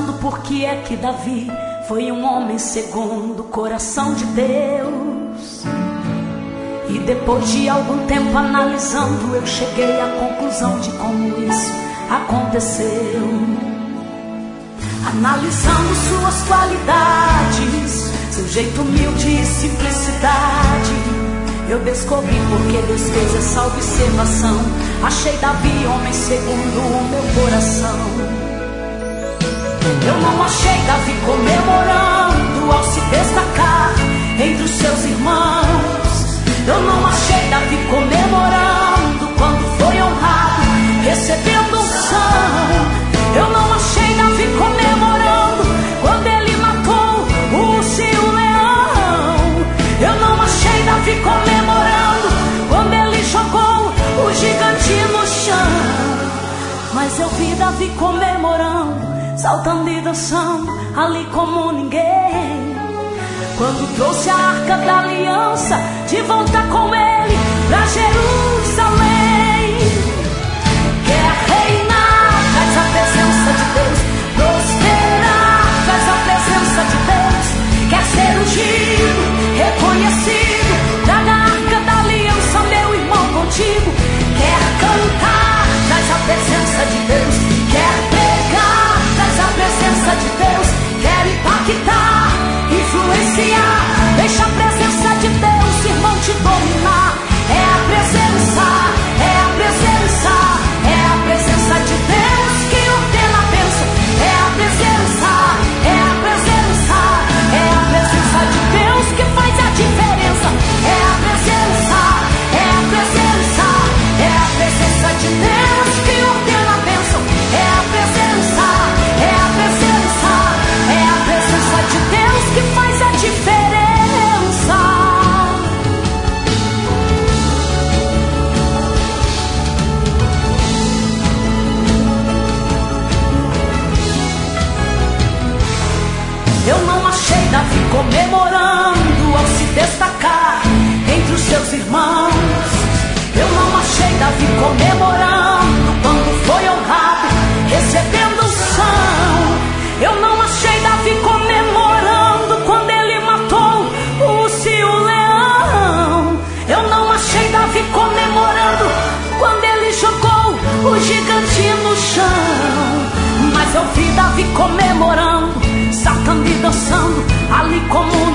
pensando por que é que Davi foi um homem segundo o coração de Deus. E depois de algum tempo analisando, eu cheguei à conclusão de como isso aconteceu. Analisando suas qualidades, seu jeito humilde e simplicidade, eu descobri porque Deus fez essa observação. Achei Davi homem segundo o meu coração. Eu não achei Davi comemorando ao se destacar entre os seus irmãos. Eu não achei Davi comemorando quando foi honrado, recebendo unção. Eu não achei Davi comemorando quando ele matou o urso e o leão. Eu não achei Davi comemorando quando ele jogou o gigante no chão. Mas eu vi Davi comemorando, saltando e dançando ali como ninguém, quando trouxe a arca da aliança de volta com ele pra Jerusalém. Quer reinar, traz a presença de Deus. Prosperar, traz a presença de Deus. Quer ser ungido, reconhecido, traga a arca da aliança, meu irmão, contigo. Quer cantar, traz a presença de Deus. Quer pregar, traz a presença de Deus. Quer impactar, influenciar, deixa a presença de Deus, irmão, te dominar. É a presença, é a presença, é a presença de Deus que ordena a bênção. É a presença, é a presença, é a presença de Deus que faz a diferença. É a presença, é a presença, é a presença de Deus que ordena a bênção. É a presença, é a presença, é a presença de Deus que faz a diferença. Eu não achei Davi comemorando ao se destacar entre os seus irmãos. Eu não achei Davi comemorando quando foi honrado, recebendo unção. Eu não achei Davi comemorando quando ele matou o urso e o leão. Eu não achei Davi comemorando quando ele jogou o gigante no chão. Mas eu vi Davi comemorando, saltando e dançando ali como